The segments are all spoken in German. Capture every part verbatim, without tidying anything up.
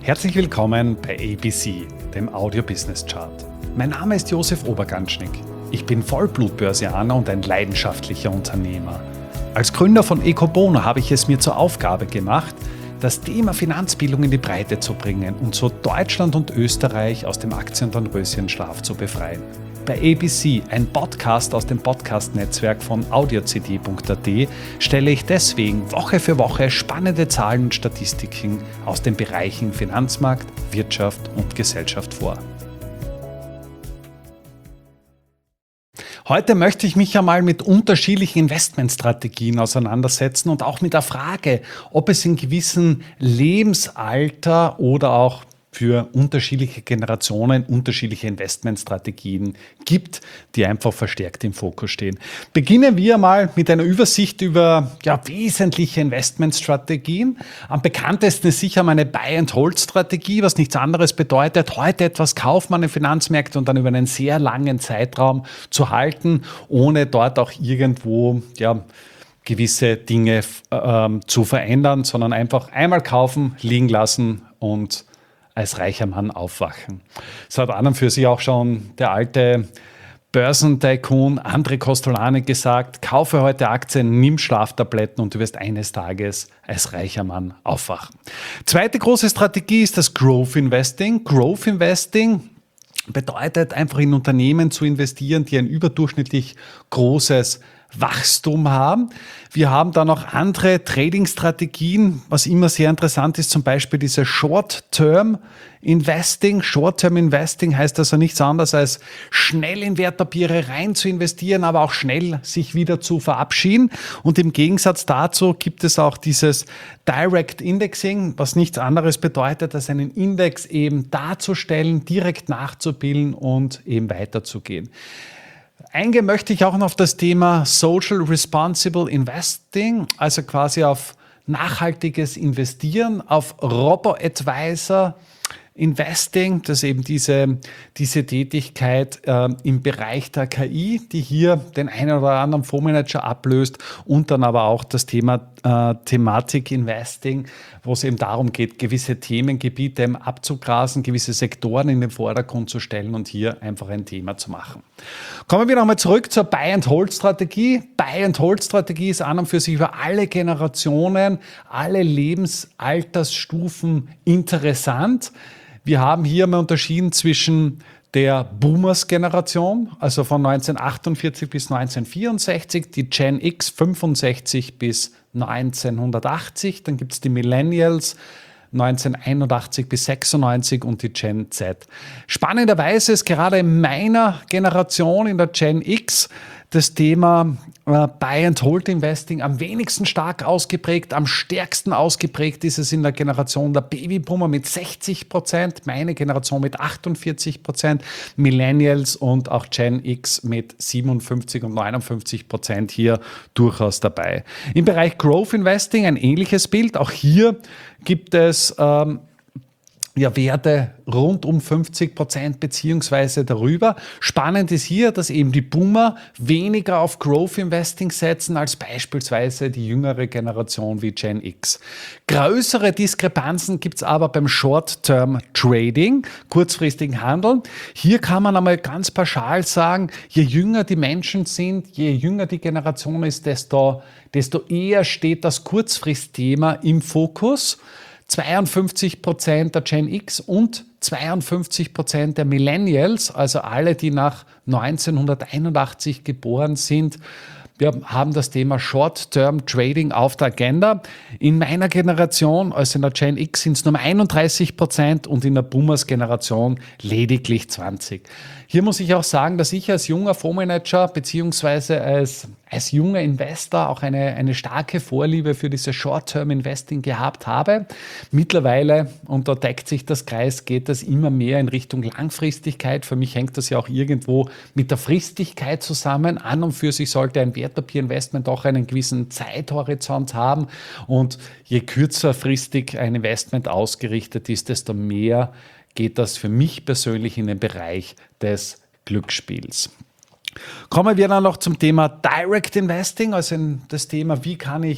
Herzlich willkommen bei A B C, dem Audio Business Chart. Mein Name ist Josef Oberganschnick. Ich bin Vollblut-Börsianer und ein leidenschaftlicher Unternehmer. Als Gründer von Ecobono habe ich es mir zur Aufgabe gemacht, das Thema Finanzbildung in die Breite zu bringen und so Deutschland und Österreich aus dem Aktien- und Röschenschlaf zu befreien. Bei A B C, ein Podcast aus dem Podcast-Netzwerk von audiocd punkt a t, stelle ich deswegen Woche für Woche spannende Zahlen und Statistiken aus den Bereichen Finanzmarkt, Wirtschaft und Gesellschaft vor. Heute möchte ich mich einmal mit unterschiedlichen Investmentstrategien auseinandersetzen und auch mit der Frage, ob es in gewissen Lebensalter oder auch für unterschiedliche Generationen unterschiedliche Investmentstrategien gibt, die einfach verstärkt im Fokus stehen. Beginnen wir mal mit einer Übersicht über ja, wesentliche Investmentstrategien. Am bekanntesten ist sicher meine Buy-and-Hold-Strategie, was nichts anderes bedeutet, heute etwas kaufen an den Finanzmärkten und dann über einen sehr langen Zeitraum zu halten, ohne dort auch irgendwo ja, gewisse Dinge äh, zu verändern, sondern einfach einmal kaufen, liegen lassen und als reicher Mann aufwachen. Das hat an und für sich auch schon der alte Börsentycoon André Kostolany gesagt, kaufe heute Aktien, nimm Schlaftabletten und du wirst eines Tages als reicher Mann aufwachen. Zweite große Strategie ist das Growth Investing. Growth Investing bedeutet einfach in Unternehmen zu investieren, die ein überdurchschnittlich großes Wachstum haben. Wir haben dann noch andere Trading-Strategien, was immer sehr interessant ist, zum Beispiel diese Short-Term Investing. Short-Term Investing heißt also nichts anderes als schnell in Wertpapiere rein zu investieren, aber auch schnell sich wieder zu verabschieden. Und im Gegensatz dazu gibt es auch dieses Direct Indexing, was nichts anderes bedeutet, als einen Index eben darzustellen, direkt nachzubilden und eben weiterzugehen. Eingehen möchte ich auch noch auf das Thema Social Responsible Investing, also quasi auf nachhaltiges Investieren, auf Robo-Advisor Investing, das ist eben diese, diese Tätigkeit äh, im Bereich der K I, die hier den einen oder anderen Fondsmanager ablöst und dann aber auch das Thema äh, Thematik Investing, wo es eben darum geht, gewisse Themengebiete eben abzugrasen, gewisse Sektoren in den Vordergrund zu stellen und hier einfach ein Thema zu machen. Kommen wir nochmal zurück zur Buy-and-Hold-Strategie. Buy-and-Hold-Strategie ist an und für sich über alle Generationen, alle Lebensaltersstufen interessant. Wir haben hier mal unterschieden zwischen der Boomers-Generation, also von neunzehnhundertachtundvierzig bis neunzehnhundertvierundsechzig, die Gen X fünfundsechzig bis neunzehnhundertachtzig, dann gibt es die Millennials neunzehnhunderteinundachtzig bis sechsundneunzig und die Gen Z. Spannenderweise ist gerade in meiner Generation, in der Gen X, das Thema äh, Buy-and-Hold-Investing am wenigsten stark ausgeprägt, am stärksten ausgeprägt ist es in der Generation der Babyboomer mit sechzig Prozent, meine Generation mit achtundvierzig Prozent, Millennials und auch Gen X mit siebenundfünfzig und neunundfünfzig Prozent hier durchaus dabei. Im Bereich Growth Investing ein ähnliches Bild, auch hier gibt es ähm, ja, Werte rund um fünfzig Prozent beziehungsweise darüber. Spannend ist hier, dass eben die Boomer weniger auf Growth Investing setzen als beispielsweise die jüngere Generation wie Gen X. Größere Diskrepanzen gibt es aber beim Short-Term Trading, kurzfristigen Handeln. Hier kann man einmal ganz pauschal sagen, je jünger die Menschen sind, je jünger die Generation ist, desto, desto eher steht das Kurzfristthema im Fokus. zweiundfünfzig Prozent der Gen X und zweiundfünfzig Prozent der Millennials, also alle, die nach neunzehnhunderteinundachtzig geboren sind, wir haben das Thema Short-Term Trading auf der Agenda. In meiner Generation, also in der Gen X, sind es nur einunddreißig Prozent und in der Boomers-Generation lediglich zwanzig. Hier muss ich auch sagen, dass ich als junger Fondsmanager beziehungsweise als, als junger Investor auch eine, eine starke Vorliebe für dieses Short-Term-Investing gehabt habe. Mittlerweile, und da deckt sich das Kreis, geht das immer mehr in Richtung Langfristigkeit. Für mich hängt das ja auch irgendwo mit der Fristigkeit zusammen. An und für sich sollte ein Wertpapierinvestment auch einen gewissen Zeithorizont haben. Und je kürzerfristig ein Investment ausgerichtet ist, desto mehr geht das für mich persönlich in den Bereich des Glücksspiels. Kommen wir dann noch zum Thema Direct Investing, also das Thema, wie kann ich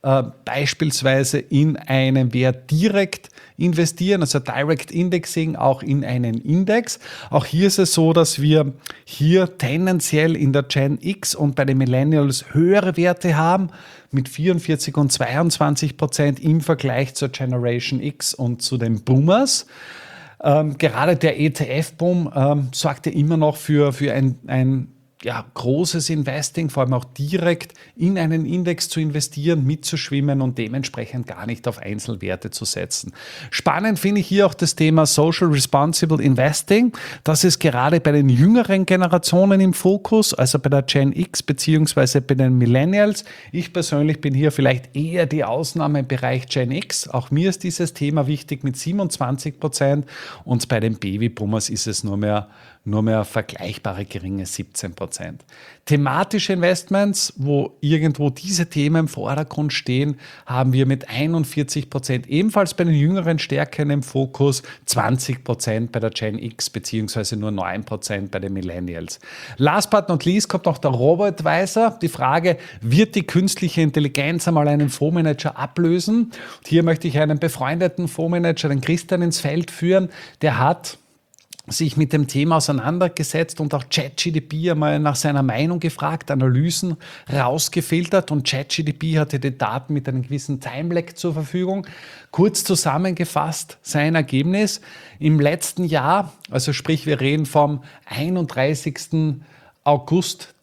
äh, beispielsweise in einen Wert direkt investieren, also Direct Indexing auch in einen Index. Auch hier ist es so, dass wir hier tendenziell in der Gen X und bei den Millennials höhere Werte haben, mit vierundvierzig und zweiundzwanzig Prozent im Vergleich zur Generation X und zu den Boomers. Ähm, gerade der E T F-Boom ähm, sorgt ja immer noch für, für ein, ein ja, großes Investing, vor allem auch direkt in einen Index zu investieren, mitzuschwimmen und dementsprechend gar nicht auf Einzelwerte zu setzen. Spannend finde ich hier auch das Thema Social Responsible Investing. Das ist gerade bei den jüngeren Generationen im Fokus, also bei der Gen X beziehungsweise bei den Millennials. Ich persönlich bin hier vielleicht eher die Ausnahme im Bereich Gen X. Auch mir ist dieses Thema wichtig mit siebenundzwanzig Prozent und bei den Babyboomers ist es nur mehr nur mehr vergleichbare geringe siebzehn Prozent. Thematische Investments, wo irgendwo diese Themen im Vordergrund stehen, haben wir mit einundvierzig Prozent ebenfalls bei den Jüngeren stärker im Fokus, zwanzig Prozent bei der Gen X beziehungsweise nur neun Prozent bei den Millennials. Last but not least kommt noch der Robo-Advisor. Die Frage, wird die künstliche Intelligenz einmal einen Fondsmanager ablösen? Und hier möchte ich einen befreundeten Fondsmanager, den Christian, ins Feld führen. Der hat sich mit dem Thema auseinandergesetzt und auch ChatGPT einmal nach seiner Meinung gefragt, Analysen rausgefiltert und ChatGPT hatte die Daten mit einem gewissen Timelag zur Verfügung. Kurz zusammengefasst sein Ergebnis im letzten Jahr, also sprich wir reden vom einunddreißigsten August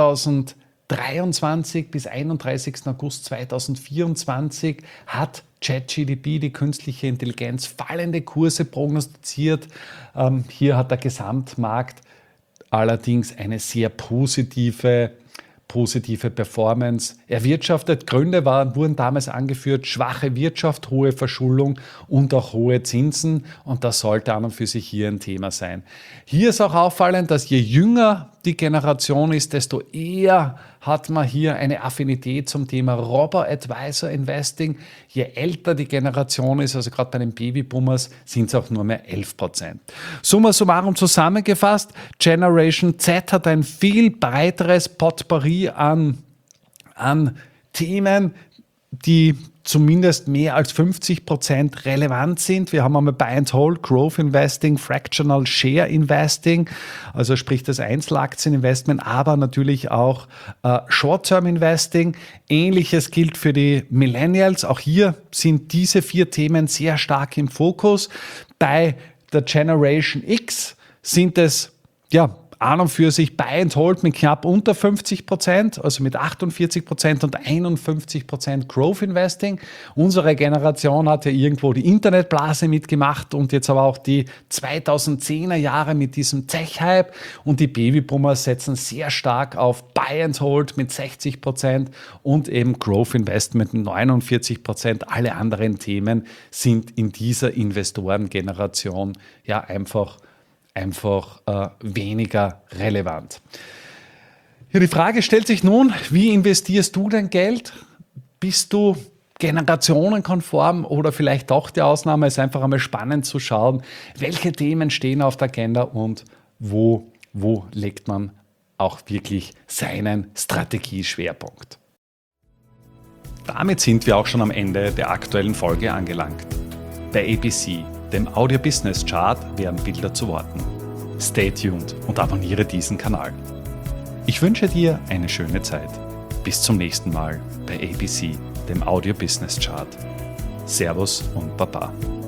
zweitausenddreiundzwanzig bis einunddreißigsten August zweitausendvierundzwanzig hat ChatGPT, die künstliche Intelligenz, fallende Kurse prognostiziert. Ähm, hier hat der Gesamtmarkt allerdings eine sehr positive, positive Performance erwirtschaftet. Gründe waren, wurden damals angeführt: schwache Wirtschaft, hohe Verschuldung und auch hohe Zinsen. Und das sollte an und für sich hier ein Thema sein. Hier ist auch auffallend, dass je jünger die Generation ist, desto eher hat man hier eine Affinität zum Thema Robo-Advisor Investing. Je älter die Generation ist, also gerade bei den Babyboomers, sind es auch nur mehr elf Prozent. Summa summarum zusammengefasst, Generation Z hat ein viel breiteres Potpourri an, an Themen, die zumindest mehr als fünfzig Prozent relevant sind. Wir haben einmal Buy and Hold, Growth Investing, Fractional Share Investing, also sprich das Einzelaktieninvestment, aber natürlich auch äh, Short-Term Investing. Ähnliches gilt für die Millennials. Auch hier sind diese vier Themen sehr stark im Fokus. Bei der Generation X sind es ja an und für sich Buy and Hold mit knapp unter fünfzig Prozent, also mit achtundvierzig Prozent und einundfünfzig Prozent Growth Investing. Unsere Generation hat ja irgendwo die Internetblase mitgemacht und jetzt aber auch die zweitausendzehner Jahre mit diesem Tech-Hype, und die Babyboomers setzen sehr stark auf Buy and Hold mit sechzig Prozent und eben Growth Investment mit neunundvierzig Prozent. Alle anderen Themen sind in dieser Investorengeneration ja einfach einfach äh, weniger relevant. Ja, die Frage stellt sich nun, wie investierst du dein Geld? Bist du generationenkonform oder vielleicht doch die Ausnahme? Es ist einfach einmal spannend zu schauen, welche Themen stehen auf der Agenda und wo, wo legt man auch wirklich seinen Strategieschwerpunkt. Damit sind wir auch schon am Ende der aktuellen Folge angelangt. Bei A B C, dem Audio Business Chart, werden Bilder zu Worten. Stay tuned und abonniere diesen Kanal. Ich wünsche dir eine schöne Zeit. Bis zum nächsten Mal bei A B C, dem Audio Business Chart. Servus und Baba.